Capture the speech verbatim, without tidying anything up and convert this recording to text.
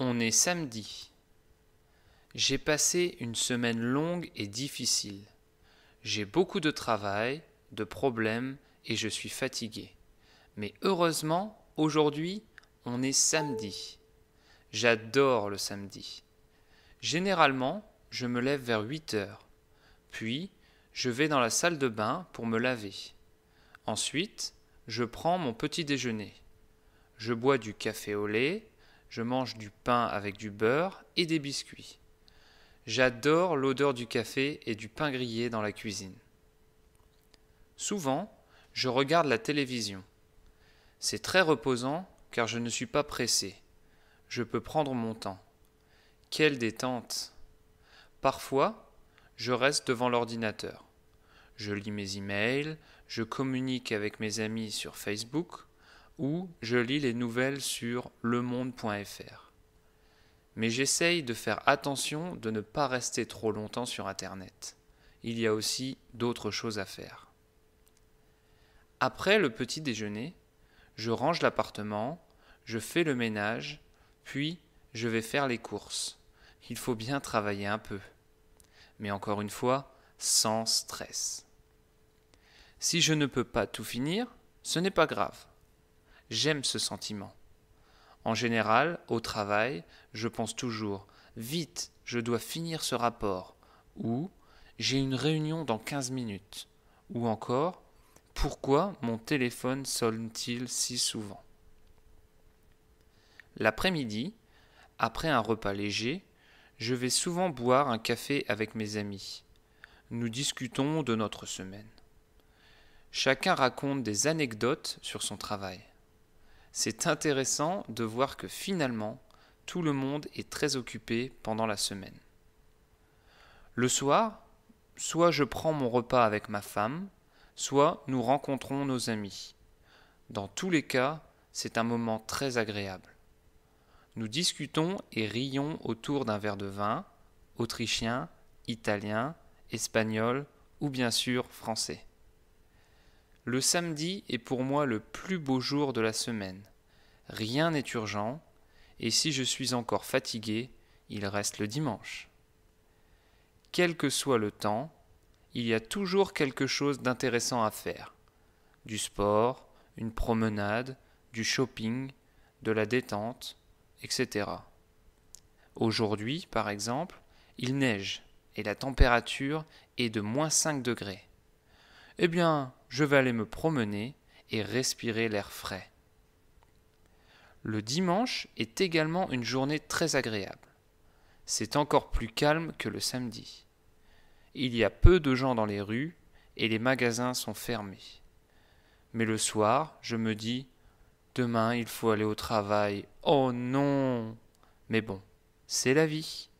On est samedi. J'ai passé une semaine longue et difficile. J'ai beaucoup de travail, de problèmes et je suis fatigué. Mais heureusement, aujourd'hui, on est samedi. J'adore le samedi. Généralement, je me lève vers huit heures. Puis, je vais dans la salle de bain pour me laver. Ensuite, je prends mon petit déjeuner. Je bois du café au lait, je mange du pain avec du beurre et des biscuits. J'adore l'odeur du café et du pain grillé dans la cuisine. Souvent, je regarde la télévision. C'est très reposant car je ne suis pas pressé. Je peux prendre mon temps. Quelle détente! Parfois, je reste devant l'ordinateur. Je lis mes emails, je communique avec mes amis sur Facebook ou je lis les nouvelles sur le monde point f r. Mais j'essaye de faire attention de ne pas rester trop longtemps sur Internet. Il y a aussi d'autres choses à faire. Après le petit déjeuner, je range l'appartement, je fais le ménage, puis je vais faire les courses. Il faut bien travailler un peu. Mais encore une fois, sans stress. Si je ne peux pas tout finir, ce n'est pas grave. J'aime ce sentiment. En général, au travail, je pense toujours « Vite, je dois finir ce rapport » ou « J'ai une réunion dans quinze minutes » ou encore « Pourquoi mon téléphone sonne-t-il si souvent ?» L'après-midi, après un repas léger, je vais souvent boire un café avec mes amis. Nous discutons de notre semaine. Chacun raconte des anecdotes sur son travail. C'est intéressant de voir que finalement, tout le monde est très occupé pendant la semaine. Le soir, soit je prends mon repas avec ma femme, soit nous rencontrons nos amis. Dans tous les cas, c'est un moment très agréable. Nous discutons et rions autour d'un verre de vin, autrichien, italien, espagnol ou bien sûr français. Le samedi est pour moi le plus beau jour de la semaine. Rien n'est urgent, et si je suis encore fatigué, il reste le dimanche. Quel que soit le temps, il y a toujours quelque chose d'intéressant à faire. Du sport, une promenade, du shopping, de la détente, et cetera. Aujourd'hui, par exemple, il neige et la température est de moins cinq degrés. Eh bien, je vais aller me promener et respirer l'air frais. Le dimanche est également une journée très agréable. C'est encore plus calme que le samedi. Il y a peu de gens dans les rues et les magasins sont fermés. Mais le soir, je me dis « Demain, il faut aller au travail. Oh non !» Mais bon, c'est la vie.